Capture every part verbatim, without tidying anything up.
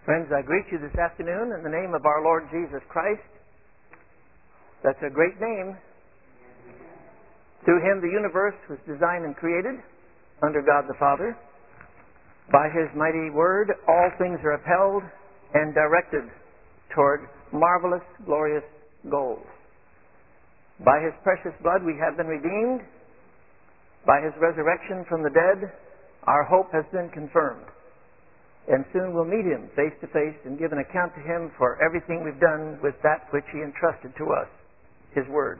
Friends, I greet you this afternoon in the name of our Lord Jesus Christ. That's a great name. Through Him the universe was designed and created under God the Father. By His mighty word all things are upheld and directed toward marvelous, glorious goals. By His precious blood we have been redeemed. By His resurrection from the dead our hope has been confirmed. And soon we'll meet Him face to face and give an account to Him for everything we've done with that which He entrusted to us, His Word.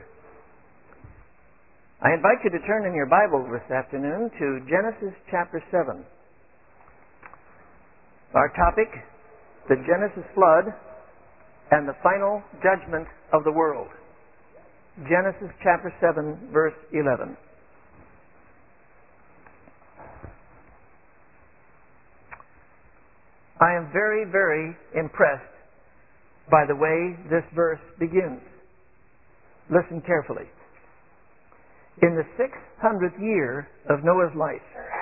I invite you to turn in your Bible this afternoon to Genesis chapter seven. Our topic, the Genesis flood and the final judgment of the world. Genesis chapter seven, verse eleven. I am very, very impressed by the way this verse begins. Listen carefully. In the six hundredth year of Noah's life,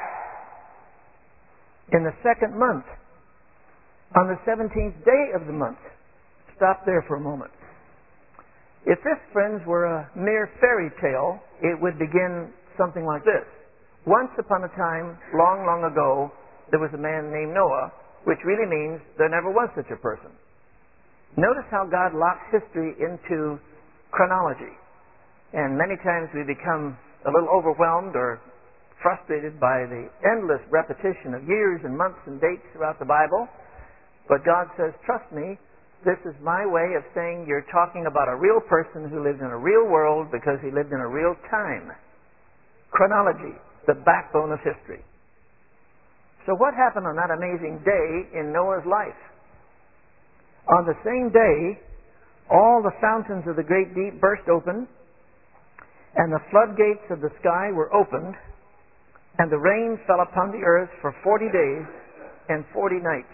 in the second month, on the seventeenth day of the month, stop there for a moment. If this, friends, were a mere fairy tale, it would begin something like this. Once upon a time, long, long ago, there was a man named Noah, which really means there never was such a person. Notice how God locks history into chronology. And many times we become a little overwhelmed or frustrated by the endless repetition of years and months and dates throughout the Bible. But God says, trust me, this is my way of saying you're talking about a real person who lived in a real world because he lived in a real time. Chronology, the backbone of history. So what happened on that amazing day in Noah's life? On the same day, all the fountains of the great deep burst open, and the floodgates of the sky were opened, and the rain fell upon the earth for forty days and forty nights.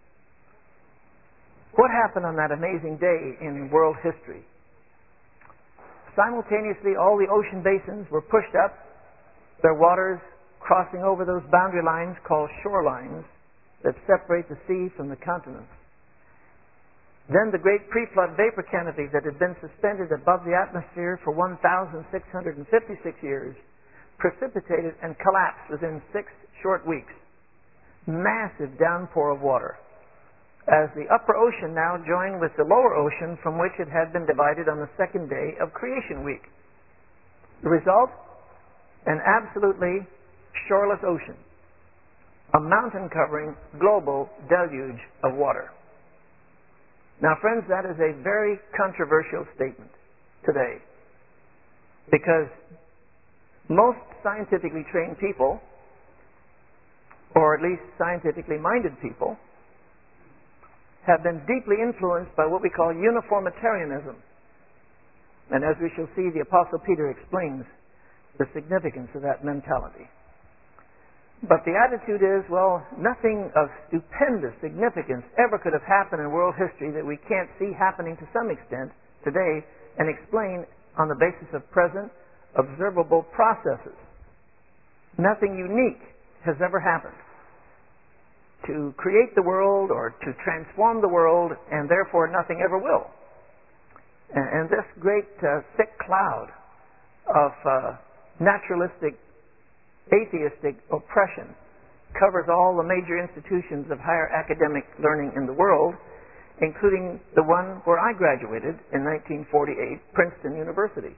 What happened on that amazing day in world history? Simultaneously, all the ocean basins were pushed up, their waters crossing over those boundary lines called shorelines that separate the sea from the continents. Then the great pre-flood vapor canopy that had been suspended above the atmosphere for one thousand six hundred fifty-six years precipitated and collapsed within six short weeks. Massive downpour of water, as the upper ocean now joined with the lower ocean from which it had been divided on the second day of creation week. The result? An absolutely shoreless ocean, a mountain-covering global deluge of water. Now, friends, that is a very controversial statement today, because most scientifically trained people, or at least scientifically minded people, have been deeply influenced by what we call uniformitarianism. And as we shall see, the Apostle Peter explains the significance of that mentality. But the attitude is, well, nothing of stupendous significance ever could have happened in world history that we can't see happening to some extent today and explain on the basis of present observable processes. Nothing unique has ever happened to create the world or to transform the world, and therefore nothing ever will. And, and this great uh, thick cloud of uh, naturalistic atheistic oppression covers all the major institutions of higher academic learning in the world, including the one where I graduated in nineteen forty-eight, Princeton University.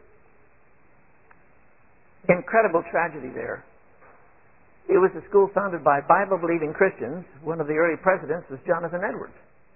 Incredible tragedy there. It was a school founded by Bible-believing Christians. One of the early presidents was Jonathan Edwards.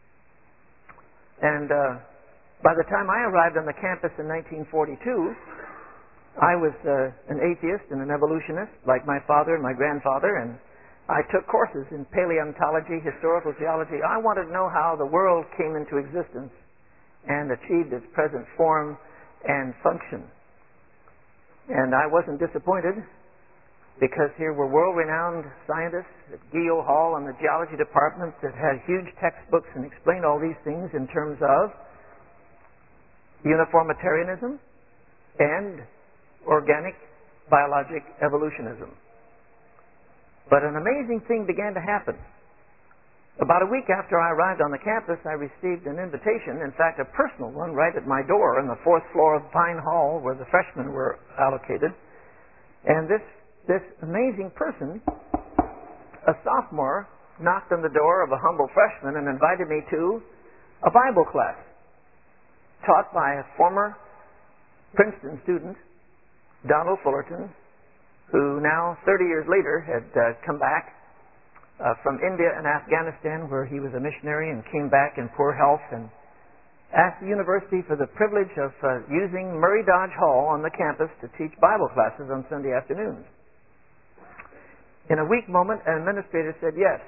And uh, by the time I arrived on the campus in nineteen forty-two, I was uh, an atheist and an evolutionist, like my father and my grandfather, and I took courses in paleontology, historical geology. I wanted to know how the world came into existence and achieved its present form and function. And I wasn't disappointed, because here were world-renowned scientists at Geo Hall in the geology department that had huge textbooks and explained all these things in terms of uniformitarianism and organic biologic evolutionism. But an amazing thing began to happen. About a week after I arrived on the campus, I received an invitation, in fact, a personal one, right at my door on the fourth floor of Pine Hall where the freshmen were allocated. And this, this amazing person, a sophomore, knocked on the door of a humble freshman and invited me to a Bible class taught by a former Princeton student, Donald Fullerton, who now, thirty years later, had uh, come back Uh, from India and Afghanistan, where he was a missionary and came back in poor health, and asked the university for the privilege of uh, using Murray Dodge Hall on the campus to teach Bible classes on Sunday afternoons. In a weak moment, an administrator said yes.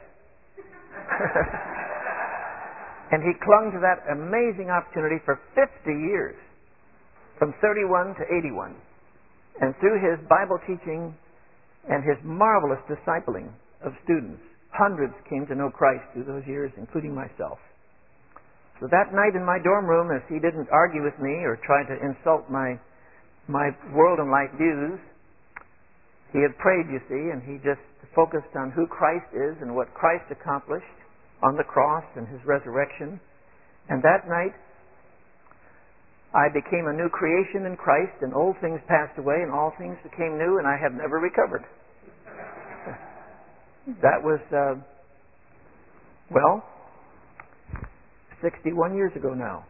And he clung to that amazing opportunity for fifty years, from thirty-one to eighty-one. And through his Bible teaching and his marvelous discipling of students, hundreds came to know Christ through those years, including myself. So that night in my dorm room, as he didn't argue with me or try to insult my my world and life views, he had prayed, you see, and he just focused on who Christ is and what Christ accomplished on the cross and his resurrection. And that night, I became a new creation in Christ, and old things passed away and all things became new, and I have never recovered. That was, uh, well, sixty-one years ago now.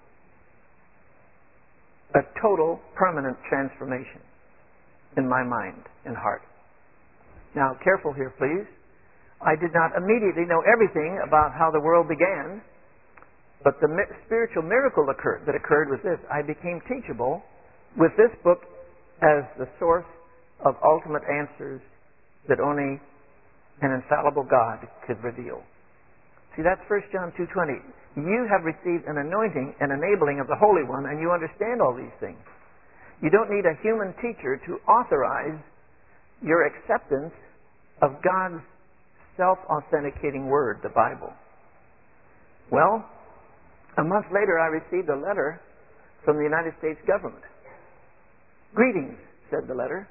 A total, permanent transformation in my mind and heart. Now, careful here, please. I did not immediately know everything about how the world began, but the mi- spiritual miracle occurred, that occurred was this. I became teachable with this book as the source of ultimate answers that only an infallible God could reveal. See, that's First John two twenty. You have received an anointing and enabling of the Holy One, and you understand all these things. You don't need a human teacher to authorize your acceptance of God's self-authenticating word, the Bible. Well, a month later I received a letter from the United States government. Greetings, said the letter.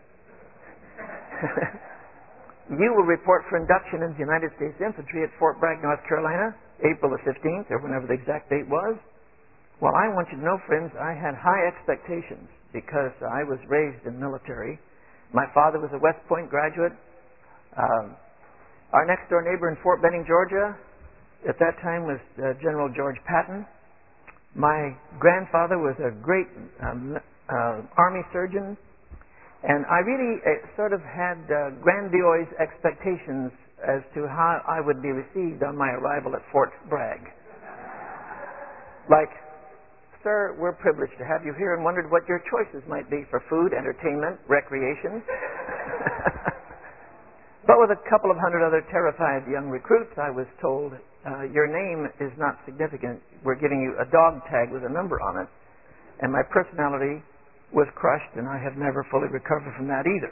You will report for induction into the United States Infantry at Fort Bragg, North Carolina, April the fifteenth, or whenever the exact date was. Well, I want you to know, friends, I had high expectations because I was raised in military. My father was a West Point graduate. Um, our next door neighbor in Fort Benning, Georgia, at that time was uh, General George Patton. My grandfather was a great um, uh, Army surgeon. And I really uh, sort of had uh, grandiose expectations as to how I would be received on my arrival at Fort Bragg. Like, sir, we're privileged to have you here and wondered what your choices might be for food, entertainment, recreation. But with a couple of hundred other terrified young recruits, I was told, uh, your name is not significant. We're giving you a dog tag with a number on it. And my personality was crushed, and I have never fully recovered from that either.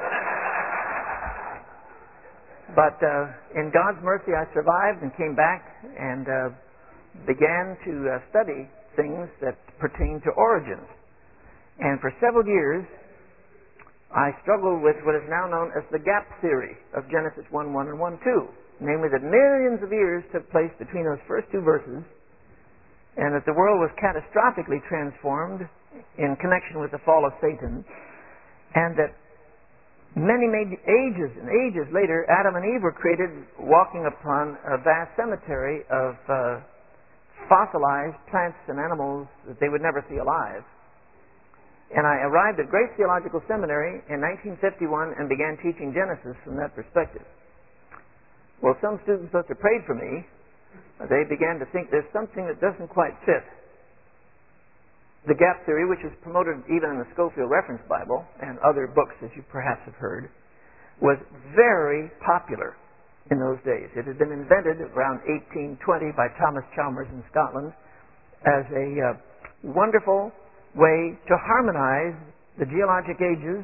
But uh, in God's mercy, I survived and came back and uh, began to uh, study things that pertain to origins. And for several years, I struggled with what is now known as the gap theory of Genesis one one and one two. Namely, that millions of years took place between those first two verses, and that the world was catastrophically transformed in connection with the fall of Satan, and that many, many ages and ages later, Adam and Eve were created walking upon a vast cemetery of uh, fossilized plants and animals that they would never see alive. And I arrived at Grace Theological Seminary in nineteen fifty-one and began teaching Genesis from that perspective. Well, some students must have prayed for me. They began to think there's something that doesn't quite fit. The gap theory, which is promoted even in the Scofield Reference Bible and other books, as you perhaps have heard, was very popular in those days. It had been invented around eighteen twenty by Thomas Chalmers in Scotland as a uh, wonderful way to harmonize the geologic ages,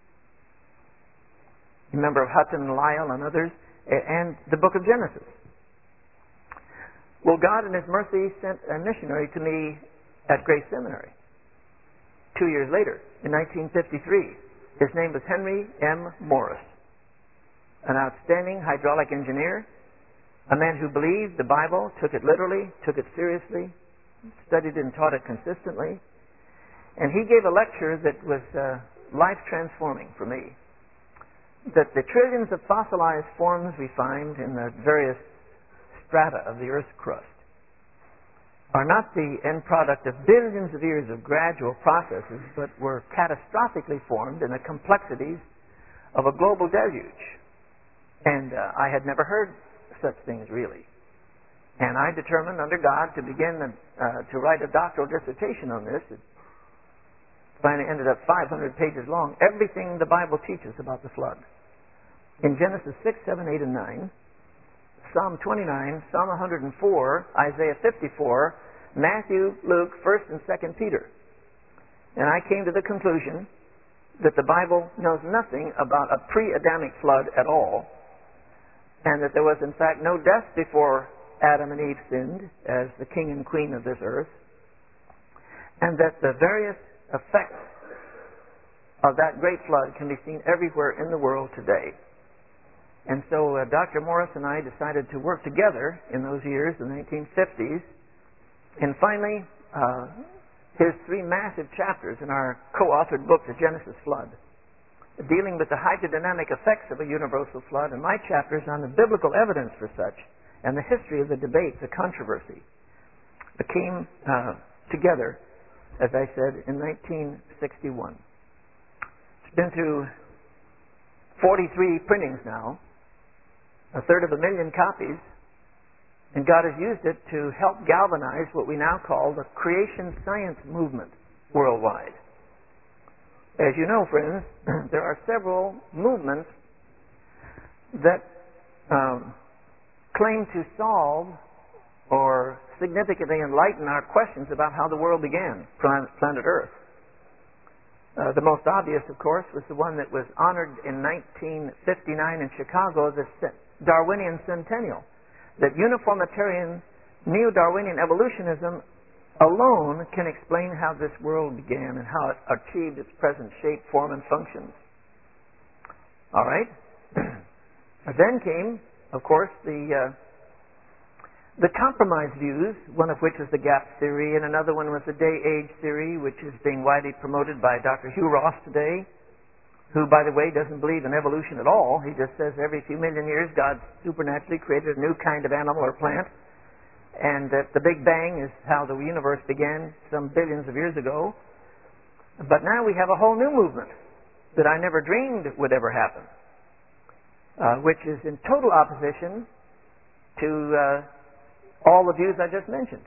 a member of Hutton and Lyell and others, and the book of Genesis. Well, God in His mercy sent a missionary to me at Grace Seminary two years later, in nineteen fifty-three. His name was Henry M. Morris, an outstanding hydraulic engineer A man who believed the Bible, took it literally, took it seriously, studied and taught it consistently. And he gave a lecture that was uh, life-transforming for me. That the trillions of fossilized forms we find in the various strata of the Earth's crust are not the end product of billions of years of gradual processes, but were catastrophically formed in the complexities of a global deluge. And uh, I had never heard such things really. And I determined under God to begin the, uh, to write a doctoral dissertation on this. It finally ended up five hundred pages long. Everything the Bible teaches about the flood. In Genesis six, seven, eight, and nine, Psalm twenty-nine, Psalm one hundred four, Isaiah fifty-four, Matthew, Luke, First and Second Peter. And I came to the conclusion that the Bible knows nothing about a pre-Adamic flood at all, and that there was in fact no death before Adam and Eve sinned as the king and queen of this earth, and that the various effects of that great flood can be seen everywhere in the world today. And so uh, Doctor Morris and I decided to work together in those years, the nineteen fifties, and finally uh, his three massive chapters in our co-authored book, The Genesis Flood, dealing with the hydrodynamic effects of a universal flood, and my chapters on the biblical evidence for such, and the history of the debate, the controversy, came uh, together, as I said, in nineteen sixty-one. It's been through forty-three printings now, a third of a million copies, and God has used it to help galvanize what we now call the creation science movement worldwide. As you know, friends, there are several movements that um, claim to solve or significantly enlighten our questions about how the world began, planet, planet Earth. Uh, the most obvious, of course, was the one that was honored in nineteen fifty-nine in Chicago, the Darwinian Centennial, that uniformitarian neo-Darwinian evolutionism alone can explain how this world began and how it achieved its present shape, form, and functions. All right. Then came, of course, the uh, the compromise views, one of which was the gap theory, and another one was the day-age theory, which is being widely promoted by Doctor Hugh Ross today, who, by the way, doesn't believe in evolution at all. He just says every few million years God supernaturally created a new kind of animal or plant, and that the Big Bang is how the universe began some billions of years ago. But now we have a whole new movement that I never dreamed would ever happen, uh, which is in total opposition to uh, all the views I just mentioned.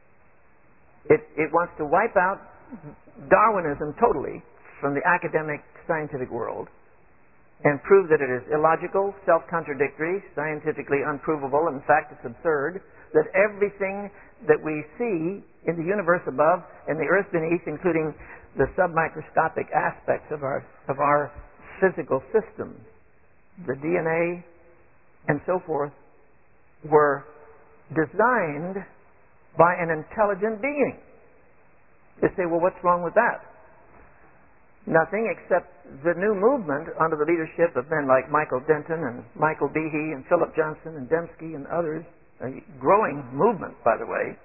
It, it wants to wipe out Darwinism totally from the academic scientific world and prove that it is illogical, self-contradictory, scientifically unprovable, in fact it's absurd, that everything that we see in the universe above and the earth beneath, including the submicroscopic aspects of our of our physical systems, the D N A and so forth, were designed by an intelligent being. They say, well, what's wrong with that? Nothing, except the new movement under the leadership of men like Michael Denton and Michael Behe and Philip Johnson and Dembski and others, a growing movement, by the way,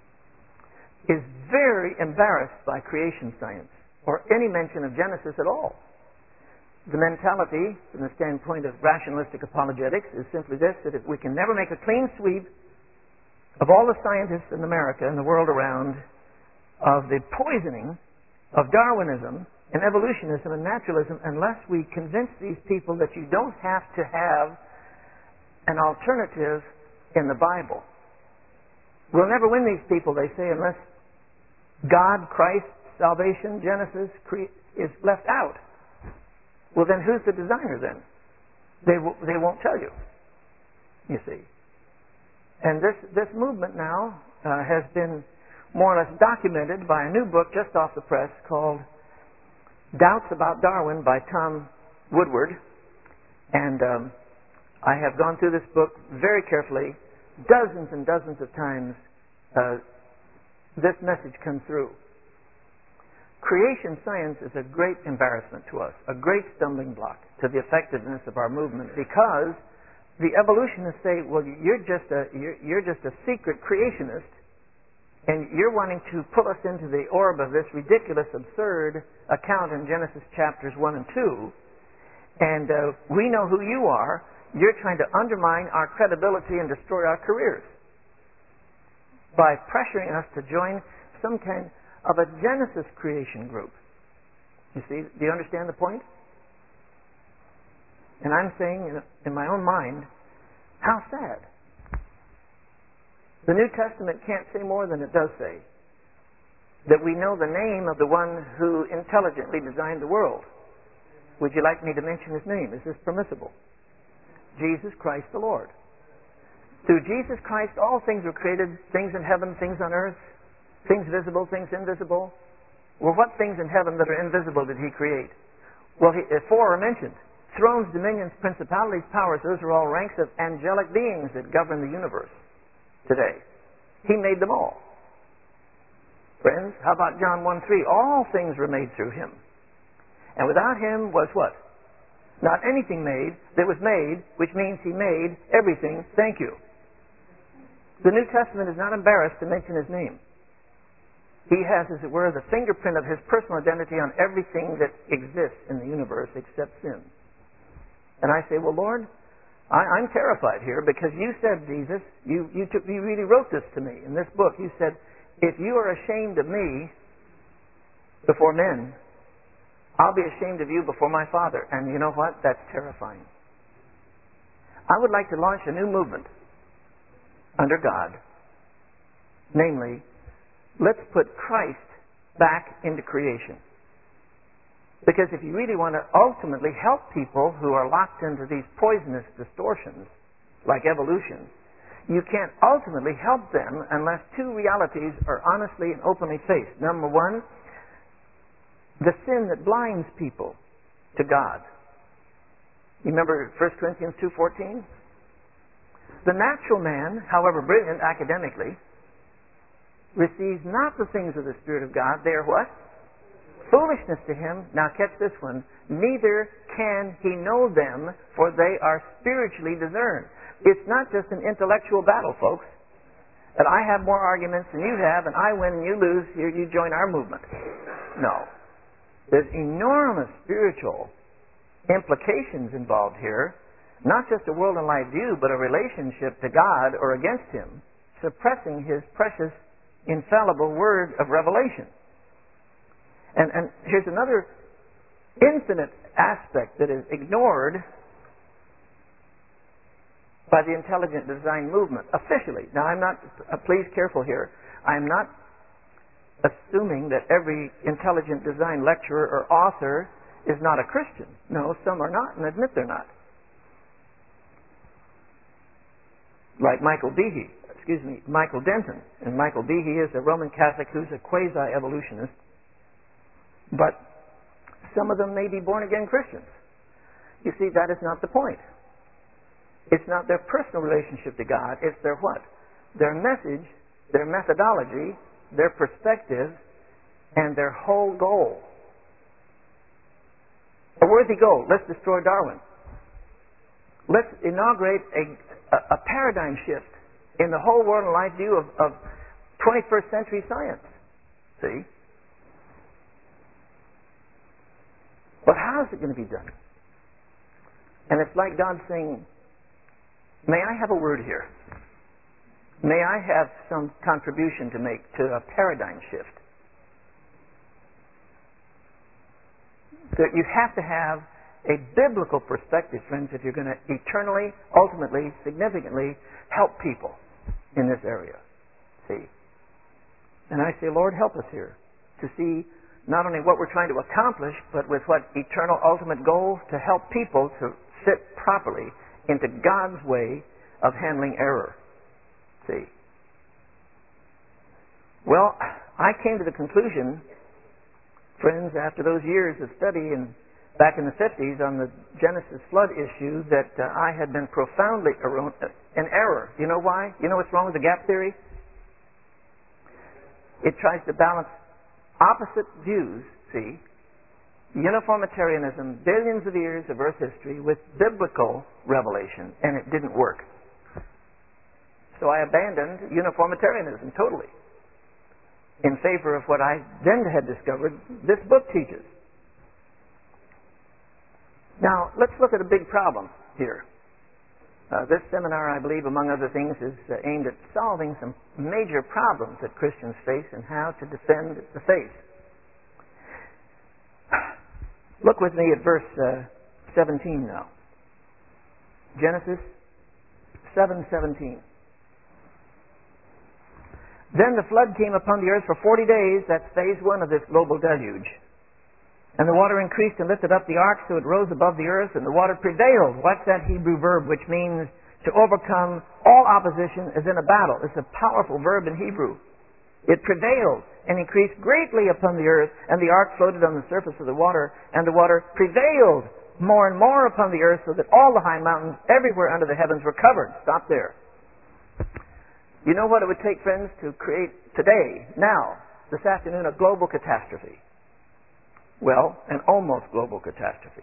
is very embarrassed by creation science or any mention of Genesis at all. The mentality, from the standpoint of rationalistic apologetics, is simply this, that if we can never make a clean sweep of all the scientists in America and the world around of the poisoning of Darwinism and evolutionism and naturalism, unless we convince these people that you don't have to have an alternative in the Bible. We'll never win these people, they say, unless God, Christ, salvation, Genesis is left out. Well, then who's the designer then? They, w- they won't tell you, you see. And this, this movement now uh, has been more or less documented by a new book just off the press called Doubts About Darwin by Tom Woodward. And um, I have gone through this book very carefully. Dozens and dozens of times uh, this message comes through. Creation science is a great embarrassment to us, a great stumbling block to the effectiveness of our movement, because the evolutionists say, well, you're just a you're, you're just a secret creationist, and you're wanting to pull us into the orb of this ridiculous, absurd account in Genesis chapters one and two, and uh, we know who you are. You're trying to undermine our credibility and destroy our careers by pressuring us to join some kind of a Genesis creation group. You see, do you understand the point? And I'm saying in my own mind, how sad. The New Testament can't say more than it does say. That we know the name of the one who intelligently designed the world. Would you like me to mention his name? Is this permissible? Jesus Christ the Lord. Through Jesus Christ all things were created, things in heaven, things on earth, things visible, things invisible. Well, what things in heaven that are invisible did he create? Well, he, uh, four are mentioned. Thrones, dominions, principalities, powers, those are all ranks of angelic beings that govern the universe today. He made them all. Friends, how about John one three? All things were made through him. And without him was what? Not anything made that was made, which means he made everything. Thank you. The New Testament is not embarrassed to mention his name. He has, as it were, the fingerprint of his personal identity on everything that exists in the universe except sin. And I say, well, Lord, I, I'm terrified here because you said, Jesus, you, you, took, you really wrote this to me in this book. You said, if you are ashamed of me before men, I'll be ashamed of you before my Father. And you know what? That's terrifying. I would like to launch a new movement under God, namely, let's put Christ back into creation. Because if you really want to ultimately help people who are locked into these poisonous distortions, like evolution, you can't ultimately help them unless two realities are honestly and openly faced. Number one, the sin that blinds people to God. You remember First Corinthians two fourteen? The natural man, however brilliant academically, receives not the things of the Spirit of God. They are what? Foolishness to him. Now catch this one. Neither can he know them, for they are spiritually discerned. It's not just an intellectual battle, folks. That I have more arguments than you have, and I win and you lose, here you join our movement. No. There's enormous spiritual implications involved here. Not just a world and life view, but a relationship to God or against him, suppressing his precious infallible word of revelation. And, and here's another infinite aspect that is ignored by the intelligent design movement, officially. Now, I'm not, uh, please careful here, I'm not assuming that every intelligent design lecturer or author is not a Christian. No, some are not and admit they're not. Like Michael Behe, excuse me, Michael Denton. And Michael Behe is a Roman Catholic who's a quasi-evolutionist. But some of them may be born-again Christians. You see, that is not the point. It's not their personal relationship to God. It's their what? Their message, their methodology, their perspective, and their whole goal. A worthy goal. Let's destroy Darwin. Let's inaugurate a, a, a paradigm shift in the whole world and life view of, of twenty-first century science. See? But how is it going to be done? And it's like God saying, may I have a word here? May I have some contribution to make to a paradigm shift? That you have to have a biblical perspective, friends, if you're going to eternally, ultimately, significantly help people in this area. See? And I say, Lord, help us here to see not only what we're trying to accomplish, but with what eternal ultimate goal to help people to fit properly into God's way of handling error. See? Well, I came to the conclusion, friends, after those years of study and back in the fifties on the Genesis flood issue, that uh, I had been profoundly erron- in error. You know why? You know what's wrong with the gap theory? It tries to balance opposite views, see, uniformitarianism, billions of years of Earth history with biblical revelation, and it didn't work. So I abandoned uniformitarianism totally in favor of what I then had discovered this book teaches. Now, let's look at a big problem here. Uh, this seminar, I believe, among other things, is uh, aimed at solving some major problems that Christians face and how to defend the faith. Look with me at verse uh, seventeen now. Genesis seven seventeen. Then the flood came upon the earth for forty days. That's phase one of this global deluge. And the water increased and lifted up the ark so it rose above the earth, and the water prevailed. What's that Hebrew verb which means to overcome all opposition as in a battle? It's a powerful verb in Hebrew. It prevailed and increased greatly upon the earth, and the ark floated on the surface of the water, and the water prevailed more and more upon the earth, so that all the high mountains everywhere under the heavens were covered. Stop there. You know what it would take, friends, to create today, now, this afternoon, a global catastrophe? Well, an almost global catastrophe.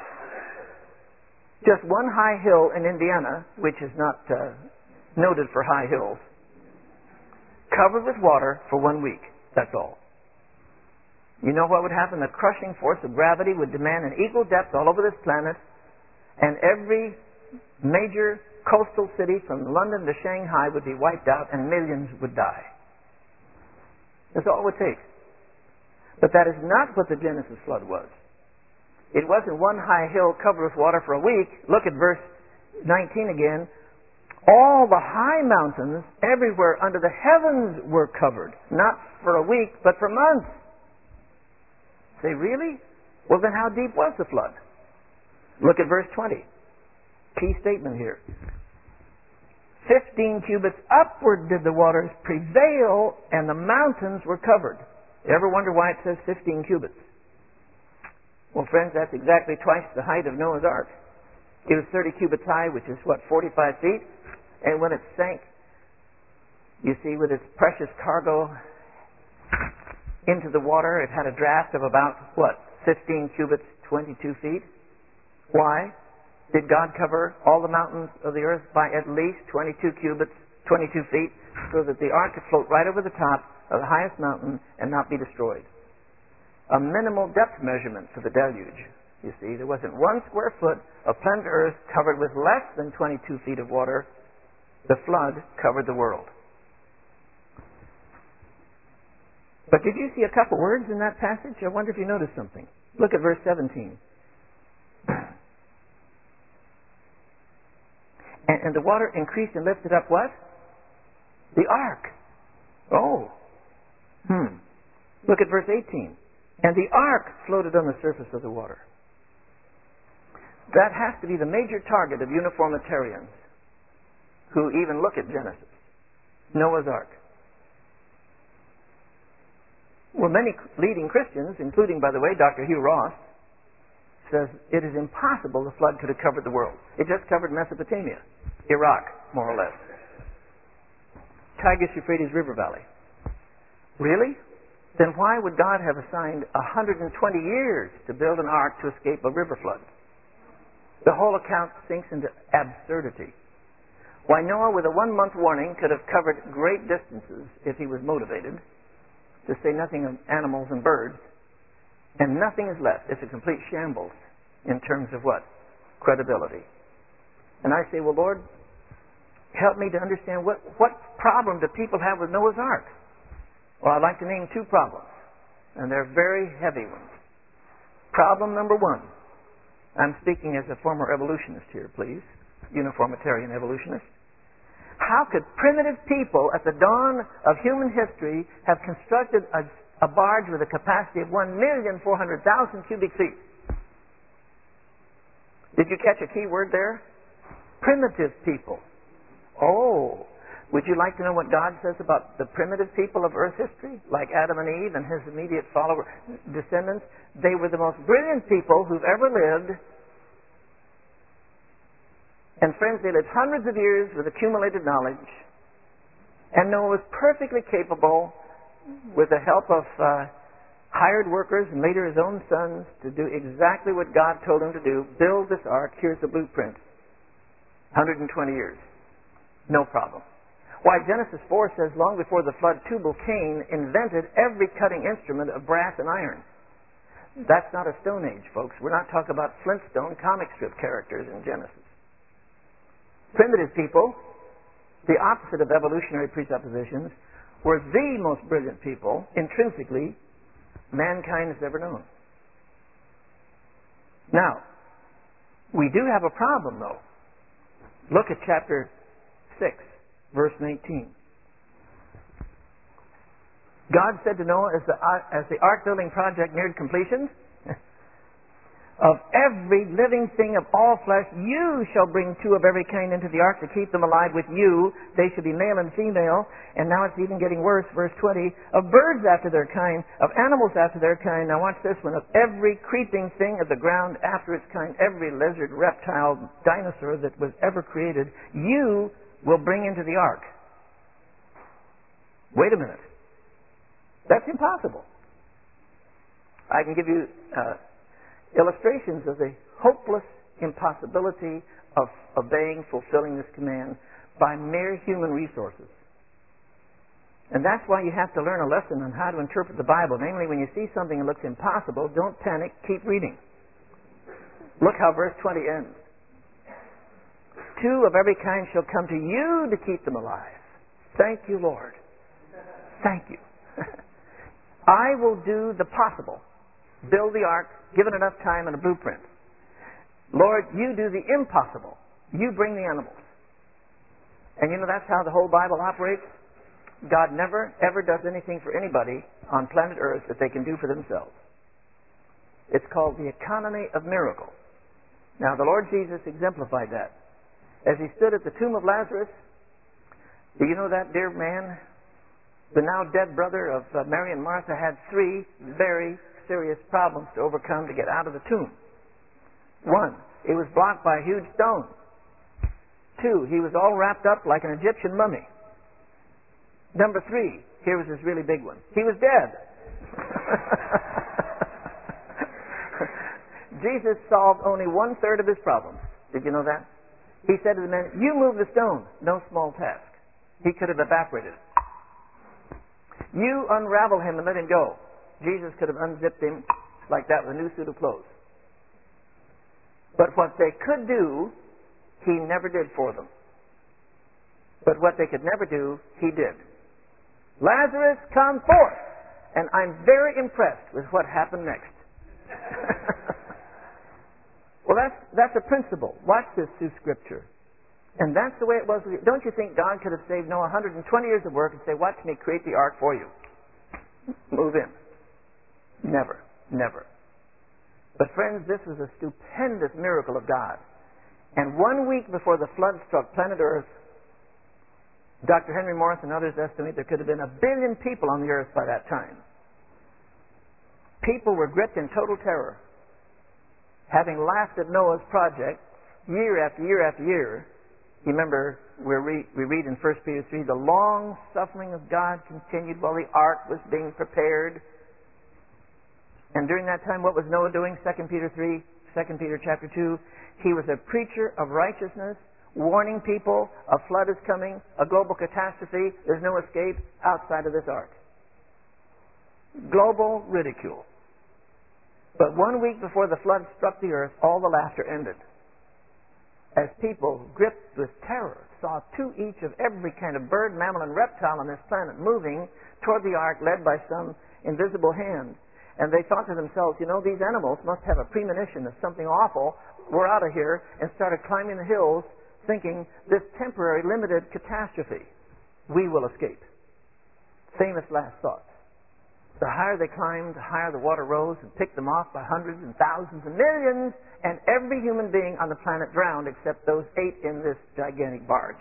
Just one high hill in Indiana, which is not uh, noted for high hills, covered with water for one week. That's all. You know what would happen? The crushing force of gravity would demand an equal depth all over this planet, and every major coastal city from London to Shanghai would be wiped out, and millions would die. That's all it would take. But that is not what the Genesis flood was. It wasn't one high hill covered with water for a week. Look at verse nineteen again. All the high mountains everywhere under the heavens were covered. Not for a week, but for months. Say, really? Well, then how deep was the flood? Look at verse twenty. Key statement here. Fifteen cubits upward did the waters prevail, and the mountains were covered. You ever wonder why it says fifteen cubits? Well, friends, that's exactly twice the height of Noah's Ark. It was thirty cubits high, which is, what, forty-five feet? And when it sank, you see, with its precious cargo into the water, it had a draft of about, what, fifteen cubits, twenty-two feet? Why? Did God cover all the mountains of the earth by at least twenty-two cubits, twenty-two feet, so that the ark could float right over the top of the highest mountain and not be destroyed? A minimal depth measurement for the deluge. You see, there wasn't one square foot of planet Earth covered with less than twenty-two feet of water. The flood covered the world. But did you see a couple words in that passage? I wonder if you noticed something. Look at verse seventeen. And, and the water increased and lifted up what? The ark. Oh. Hmm. Look at verse eighteen. And the ark floated on the surface of the water. That has to be the major target of uniformitarians who even look at Genesis. Noah's Ark. Well, many leading Christians, including, by the way, Doctor Hugh Ross, says it is impossible the flood could have covered the world. It just covered Mesopotamia, Iraq, more or less. Tigris-Euphrates River Valley. Really? Then why would God have assigned one hundred twenty years to build an ark to escape a river flood? The whole account sinks into absurdity. Why, Noah, with a one-month warning, could have covered great distances if he was motivated, to say nothing of animals and birds, and nothing is left. It's a complete shambles in terms of what? Credibility. And I say, well, Lord, help me to understand what, what problem do people have with Noah's Ark? Well, I'd like to name two problems, and they're very heavy ones. Problem number one. I'm speaking as a former evolutionist here, please. Uniformitarian evolutionist. How could primitive people at the dawn of human history have constructed a, a barge with a capacity of one million four hundred thousand cubic feet? Did you catch a key word there? Primitive people. Oh, would you like to know what God says about the primitive people of earth history? Like Adam and Eve and his immediate follower, descendants. They were the most brilliant people who've ever lived. And friends, they lived hundreds of years with accumulated knowledge. And Noah was perfectly capable, with the help of uh, hired workers and later his own sons to do exactly what God told him to do. Build this ark. Here's the blueprint. one hundred twenty years. No problem. Why, Genesis four says long before the flood, Tubal-Cain invented every cutting instrument of brass and iron. That's not a Stone Age, folks. We're not talking about Flintstone comic strip characters in Genesis. Primitive people, the opposite of evolutionary presuppositions, were the most brilliant people, intrinsically, mankind has ever known. Now, we do have a problem, though. Look at chapter six, verse nineteen. God said to Noah, as the, as the ark building project neared completion, of every living thing of all flesh, you shall bring two of every kind into the ark to keep them alive with you. They should be male and female. And now it's even getting worse, verse twenty. Of birds after their kind, of animals after their kind. Now watch this one. Of every creeping thing of the ground after its kind, every lizard, reptile, dinosaur that was ever created, you will bring into the ark. Wait a minute. That's impossible. I can give you uh, illustrations of the hopeless impossibility of obeying, fulfilling this command by mere human resources. And that's why you have to learn a lesson on how to interpret the Bible. Namely, when you see something that looks impossible, don't panic, keep reading. Look how verse twenty ends. Two of every kind shall come to you to keep them alive. Thank you, Lord. Thank you. I will do the possible. Build the ark, given enough time and a blueprint. Lord, you do the impossible. You bring the animals. And you know that's how the whole Bible operates? God never, ever does anything for anybody on planet Earth that they can do for themselves. It's called the economy of miracle. Now, the Lord Jesus exemplified that. As he stood at the tomb of Lazarus, do you know that dear man, the now dead brother of uh, Mary and Martha, had three very serious problems to overcome to get out of the tomb. One, it was blocked by a huge stone. Two, he was all wrapped up like an Egyptian mummy. Number three, here was this really big one. He was dead. Jesus solved only one third of his problems. Did you know that? He said to the men, you move the stone. No small task. He could have evaporated it. You unravel him and let him go. Jesus could have unzipped him like that with a new suit of clothes. But what they could do, he never did for them. But what they could never do, he did. Lazarus, come forth! And I'm very impressed with what happened next. Well, that's, that's a principle. Watch this through Scripture. And that's the way it was with you. Don't you think God could have saved Noah one hundred twenty years of work and say, watch me create the ark for you? Move in. Never. Never. But friends, this was a stupendous miracle of God. And one week before the flood struck planet Earth, Doctor Henry Morris and others estimate there could have been a billion people on the earth by that time. People were gripped in total terror. Having laughed at Noah's project year after year after year, you remember we re- we read in First Peter three, the long suffering of God continued while the ark was being prepared. And during that time, what was Noah doing? Second Peter three, Second Peter chapter two. He was a preacher of righteousness, warning people a flood is coming, a global catastrophe. There's no escape outside of this ark. Global ridicule. But one week before the flood struck the earth, all the laughter ended. As people, gripped with terror, saw two each of every kind of bird, mammal, and reptile on this planet moving toward the ark led by some invisible hand. And they thought to themselves, you know, these animals must have a premonition of something awful. We're out of here. And started climbing the hills thinking this temporary, limited catastrophe, we will escape. Famous last thoughts. The higher they climbed, the higher the water rose and picked them off by hundreds and thousands and millions, and every human being on the planet drowned except those eight in this gigantic barge.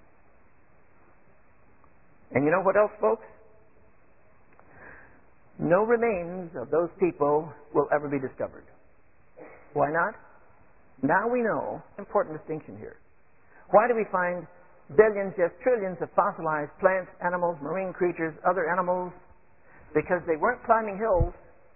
And you know what else, folks? No remains of those people will ever be discovered. Why not? Now we know, important distinction here. Why do we find billions, yes, trillions of fossilized plants, animals, marine creatures, other animals? Because they weren't climbing hills.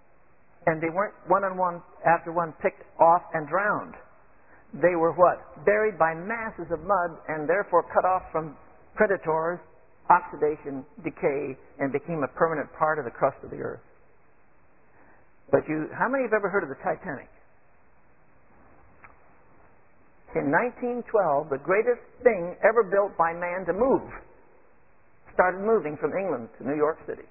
And they weren't one on one after one picked off and drowned. They were what? Buried by masses of mud and therefore cut off from predators, oxidation, decay, and became a permanent part of the crust of the earth. But you, how many have ever heard of the Titanic? In nineteen twelve, the greatest thing ever built by man to move started moving from England to New York City.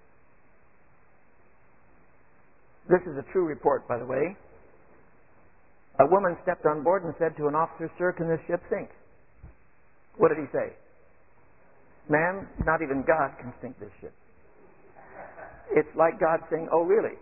This is a true report, by the way. A woman stepped on board and said to an officer, "Sir, can this ship sink?" What did he say? "Ma'am, not even God can sink this ship." It's like God saying, "Oh, really?"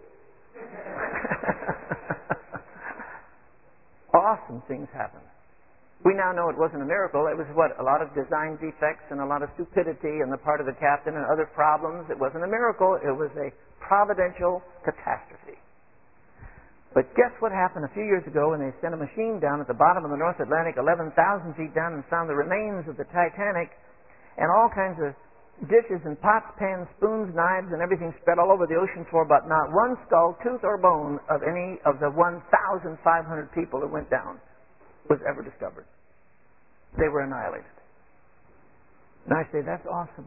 Awesome things happen. We now know it wasn't a miracle. It was what? A lot of design defects and a lot of stupidity on the part of the captain and other problems. It wasn't a miracle. It was a providential catastrophe. But guess what happened a few years ago when they sent a machine down at the bottom of the North Atlantic, eleven thousand feet down, and found the remains of the Titanic and all kinds of dishes and pots, pans, spoons, knives, and everything spread all over the ocean floor, but not one skull, tooth, or bone of any of the one thousand five hundred people that went down was ever discovered. They were annihilated. And I say, that's awesome.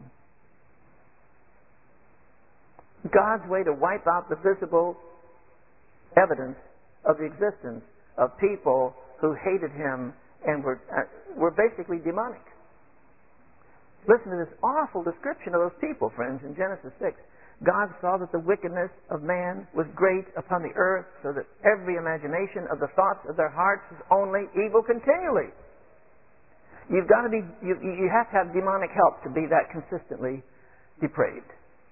God's way to wipe out the visible evidence of the existence of people who hated Him and were, uh, were basically demonic. Listen to this awful description of those people, friends, in Genesis six. God saw that the wickedness of man was great upon the earth, so that every imagination of the thoughts of their hearts is only evil continually. You've got to be, you, you have to have demonic help to be that consistently depraved.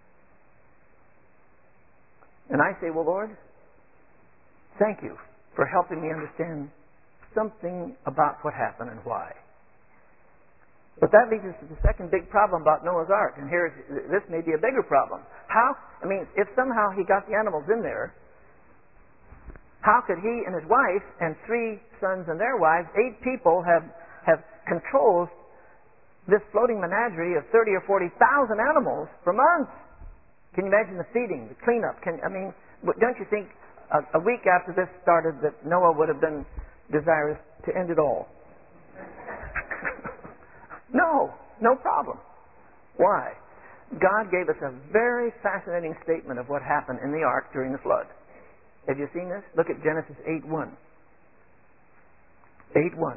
And I say, well, Lord, thank you for helping me understand something about what happened and why. But that leads us to the second big problem about Noah's Ark. And here, this may be a bigger problem. How, I mean, if somehow he got the animals in there, how could he and his wife and three sons and their wives, eight people, have, have controlled this floating menagerie of thirty or forty thousand animals for months? Can you imagine the feeding, the cleanup? Can, I mean, don't you think a, a week after this started that Noah would have been desirous to end it all? No, no problem. Why? God gave us a very fascinating statement of what happened in the ark during the flood. Have you seen this? Look at Genesis eight one. eight one.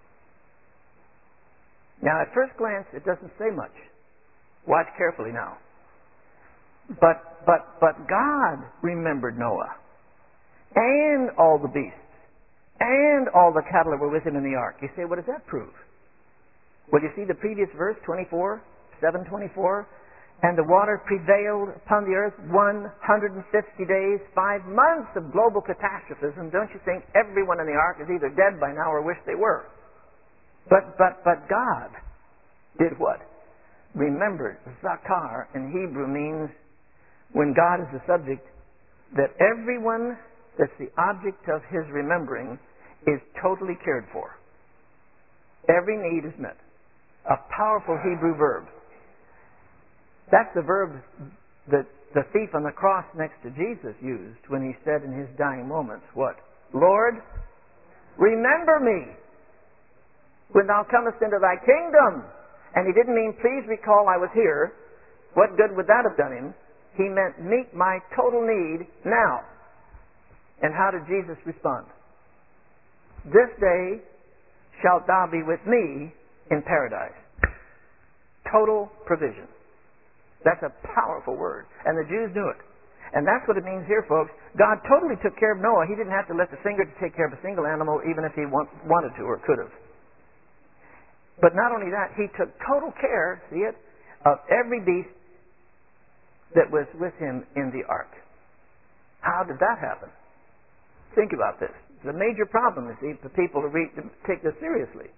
Now, at first glance, it doesn't say much. Watch carefully now. But, but, but God remembered Noah and all the beasts and all the cattle that were with him in the ark. You say, what does that prove? Well, you see the previous verse, twenty-four, seven twenty-four, and the water prevailed upon the earth one hundred fifty days, five months of global catastrophism. Don't you think everyone in the ark is either dead by now or wish they were? But, but, but God did what? Remembered. Zakar in Hebrew means, when God is the subject, that everyone that's the object of His remembering is totally cared for. Every need is met. A powerful Hebrew verb. That's the verb that the thief on the cross next to Jesus used when he said in his dying moments, what? Lord, remember me when thou comest into thy kingdom. And he didn't mean, please recall I was here. What good would that have done him? He meant, meet my total need now. And how did Jesus respond? This day shalt thou be with me in paradise. Total provision. That's a powerful word. And the Jews knew it. And that's what it means here, folks. God totally took care of Noah. He didn't have to lift a finger to take care of a single animal, even if he want, wanted to or could have. But not only that, He took total care, see it, of every beast that was with Him in the ark. How did that happen? Think about this. It's a major problem, you see, for people to, read, to take this seriously.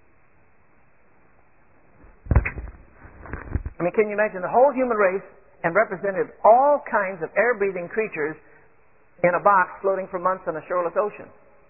I mean, can you imagine the whole human race and represented all kinds of air-breathing creatures in a box floating for months on a shoreless ocean?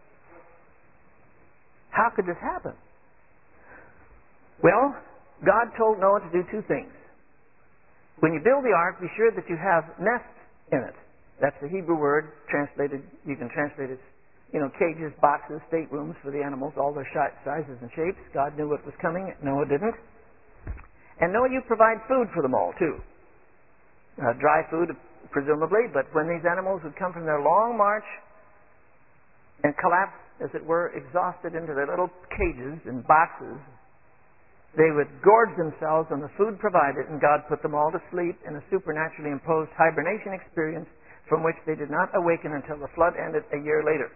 How could this happen? Well, God told Noah to do two things. When you build the ark, be sure that you have nests in it. That's the Hebrew word translated. You can translate it, you know, cages, boxes, staterooms for the animals, all their shi- sizes and shapes. God knew what was coming. Noah didn't. And Noah, you provide food for them all, too. Uh, dry food, presumably, but when these animals would come from their long march and collapse, as it were, exhausted into their little cages and boxes, they would gorge themselves on the food provided, and God put them all to sleep in a supernaturally imposed hibernation experience from which they did not awaken until the flood ended a year later.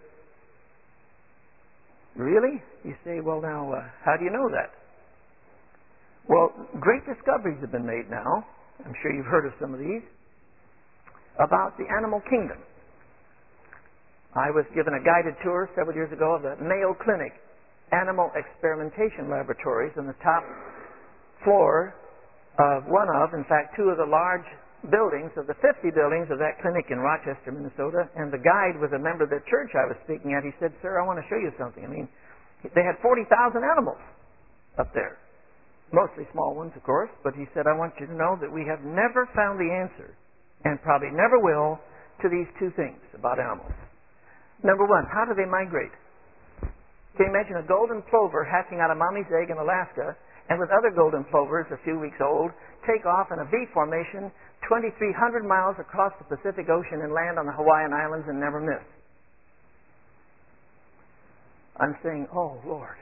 Really? You say, well, now, uh, how do you know that? Well, great discoveries have been made now. I'm sure you've heard of some of these, about the animal kingdom. I was given a guided tour several years ago of the Mayo Clinic Animal Experimentation Laboratories on the top floor of one of, in fact, two of the large buildings of the fifty buildings of that clinic in Rochester, Minnesota. And the guide was a member of the church I was speaking at. He said, "Sir, I want to show you something." I mean, they had forty thousand animals up there. Mostly small ones, of course. But he said, "I want you to know that we have never found the answer, and probably never will, to these two things about animals. Number one, how do they migrate? Can you imagine a golden plover hatching out of mommy's egg in Alaska, and with other golden plovers a few weeks old, take off in a V formation twenty-three hundred miles across the Pacific Ocean and land on the Hawaiian Islands and never miss?" I'm saying, oh, Lord.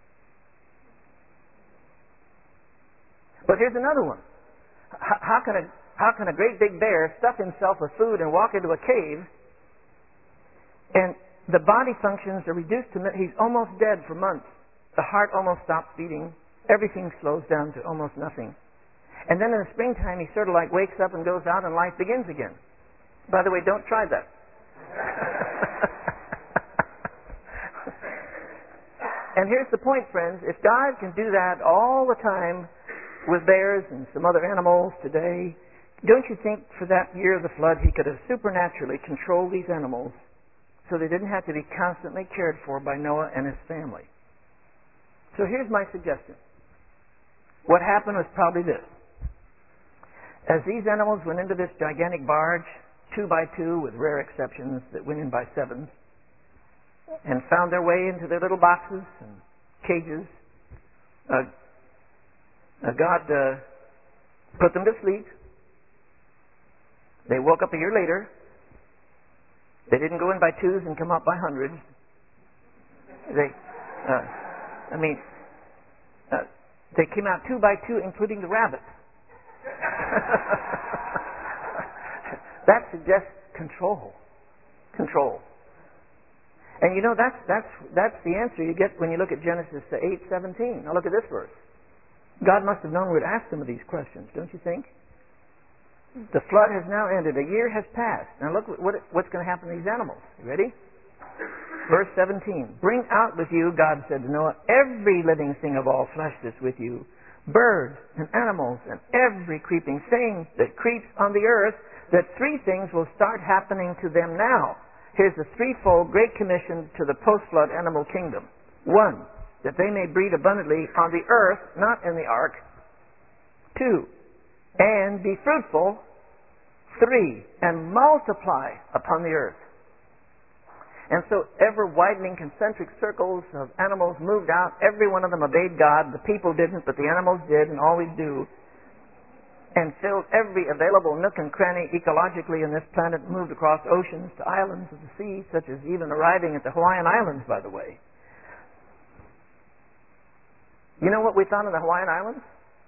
But here's another one. H- how can a how can a great big bear stuff himself with food and walk into a cave, and the body functions are reduced to, he's almost dead for months. The heart almost stops beating. Everything slows down to almost nothing. And then in the springtime, he sort of like wakes up and goes out and life begins again. By the way, don't try that. And here's the point, friends. If God can do that all the time with bears and some other animals today, don't you think for that year of the flood, he could have supernaturally controlled these animals so they didn't have to be constantly cared for by Noah and his family? So here's my suggestion. What happened was probably this. As these animals went into this gigantic barge, two by two, with rare exceptions that went in by sevens, and found their way into their little boxes and cages, uh, uh, God uh, put them to sleep. They woke up a year later. They didn't go in by twos and come out by hundreds. They, uh, I mean, uh, they came out two by two, including the rabbits. That suggests control. Control. And you know, that's, that's, that's the answer you get when you look at Genesis eight seventeen. Now look at this verse. God must have known we'd ask some of these questions, don't you think? The flood has now ended. A year has passed. Now look what, what's going to happen to these animals. You ready? Verse seventeen. "Bring out with you," God said to Noah, "every living thing of all flesh that's with you, birds and animals and every creeping thing that creeps on the earth," that three things will start happening to them now. Here's the threefold Great Commission to the post-flood animal kingdom. One, that they may breed abundantly on the earth, not in the ark. Two, and be fruitful. Three, and multiply upon the earth. And so ever-widening concentric circles of animals moved out. Every one of them obeyed God. The people didn't, but the animals did and always do. And filled every available nook and cranny ecologically in this planet, moved across oceans to islands of the sea, such as even arriving at the Hawaiian Islands, by the way. You know what we found in the Hawaiian Islands?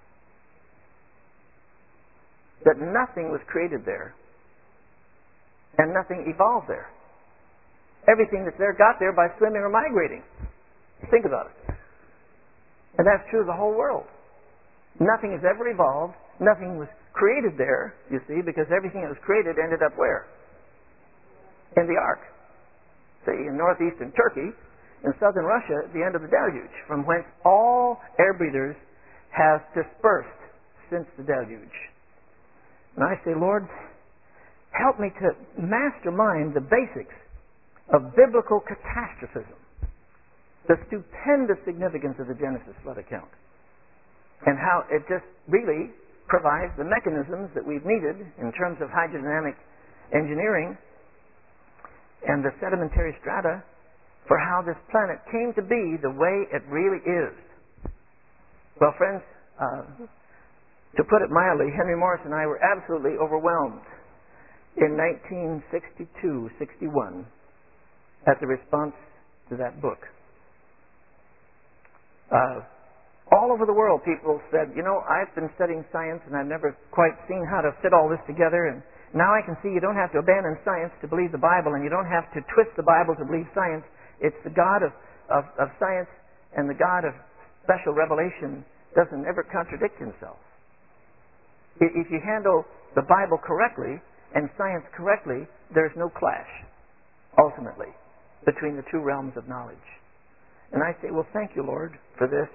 That nothing was created there. And nothing evolved there. Everything that's there got there by swimming or migrating. Think about it. And that's true of the whole world. Nothing has ever evolved. Nothing was created there, you see, because everything that was created ended up where? In the ark. See, in northeastern Turkey, in southern Russia, at the end of the deluge, from whence all air breathers have dispersed since the deluge. And I say, Lord, help me to mastermind the basics of biblical catastrophism, the stupendous significance of the Genesis flood account, and how it just really provides the mechanisms that we've needed in terms of hydrodynamic engineering and the sedimentary strata for how this planet came to be the way it really is. Well, friends, uh, to put it mildly, Henry Morris and I were absolutely overwhelmed in nineteen sixty-two sixty-one at the response to that book. Uh, all over the world, people said, you know, I've been studying science and I've never quite seen how to fit all this together, and now I can see you don't have to abandon science to believe the Bible, and you don't have to twist the Bible to believe science. It's the God of, of, of science and the God of special revelation doesn't ever contradict himself. If you handle the Bible correctly and science correctly, there's no clash, ultimately, between the two realms of knowledge. And I say, well, thank you, Lord, for this.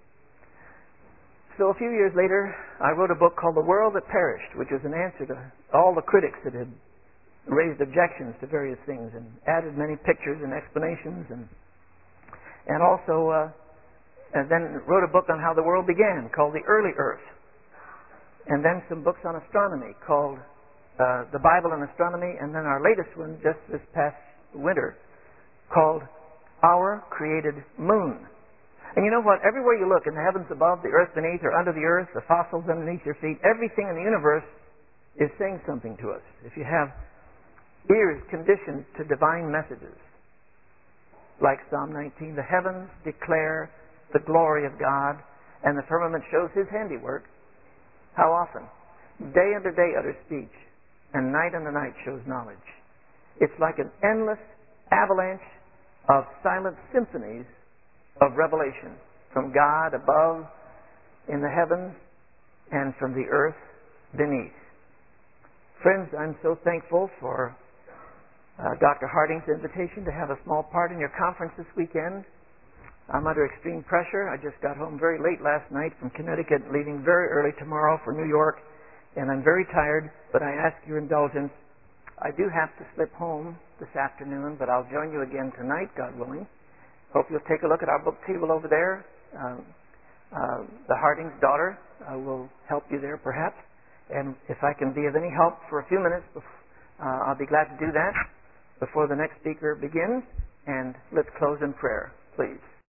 So a few years later, I wrote a book called The World That Perished, which was an answer to all the critics that had raised objections to various things and added many pictures and explanations, and and also uh, and then wrote a book on how the world began called The Early Earth, and then some books on astronomy called uh, The Bible and Astronomy, and then our latest one just this past winter called Our Created Moon. And you know what? Everywhere you look, in the heavens above, the earth beneath, or under the earth, the fossils underneath your feet, everything in the universe is saying something to us. If you have ears conditioned to divine messages, like Psalm nineteen, the heavens declare the glory of God, and the firmament shows his handiwork. How often? Day unto day utters speech, and night unto night shows knowledge. It's like an endless avalanche of silent symphonies of revelation from God above in the heavens and from the earth beneath. Friends, I'm so thankful for uh, Doctor Harding's invitation to have a small part in your conference this weekend. I'm under extreme pressure. I just got home very late last night from Connecticut, leaving very early tomorrow for New York, and I'm very tired, but I ask your indulgence. I do have to slip home this afternoon, but I'll join you again tonight, God willing. Hope you'll take a look at our book table over there. Um, uh, the Harding's daughter uh, will help you there, perhaps. And if I can be of any help for a few minutes, uh, I'll be glad to do that before the next speaker begins. And let's close in prayer, please.